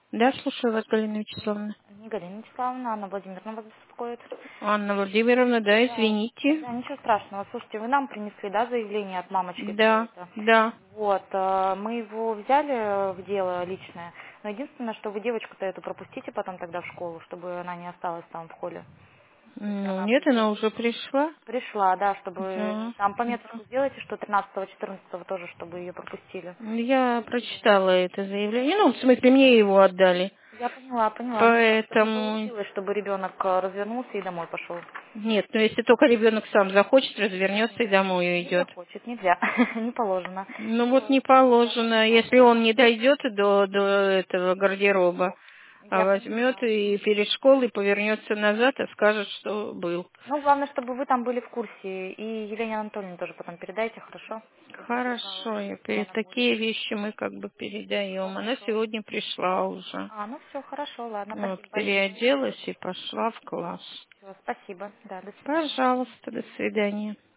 Да, слушаю вас, Галина Вячеславовна. Не Галина Вячеславовна, Анна Владимировна вас беспокоит. Анна Владимировна, да, Да, извините. да, ничего страшного. Слушайте, вы нам принесли, да, заявление от мамочки Да, какое-то. да. Вот, мы его взяли в дело личное, но единственное, что вы девочку-то эту пропустите потом тогда в школу, чтобы она не осталась там в холле. Если Ну, она нет, она придет. уже пришла. Пришла, да, чтобы Да, там да. пометочку сделайте, что 13-14 тоже, чтобы ее пропустили. Я прочитала это заявление. Ну, в смысле, мне его отдали. Я поняла, поняла. Ну да, чтобы не Поэтому, получилось, чтобы ребенок развернулся и домой пошел. нет, ну если только ребенок сам захочет, развернется и домой Не уйдет. захочет, нельзя, не положено. Ну вот Все, не я вас положено, если поняла. он не дойдет до этого гардероба, а Я возьмет поняла. и перед школой повернется назад и скажет, что был. Ну, главное, чтобы вы там были в курсе. И Елене Анатольевне тоже потом передайте, хорошо? Чтобы не пугалась, Хорошо, если она будет. такие вещи мы как бы передаем. Она Хорошо. сегодня пришла уже. Ну все, хорошо, ладно, Вот, спасибо большое. переоделась и пошла в класс. Всё, спасибо, да, до свидания. Пожалуйста, до свидания.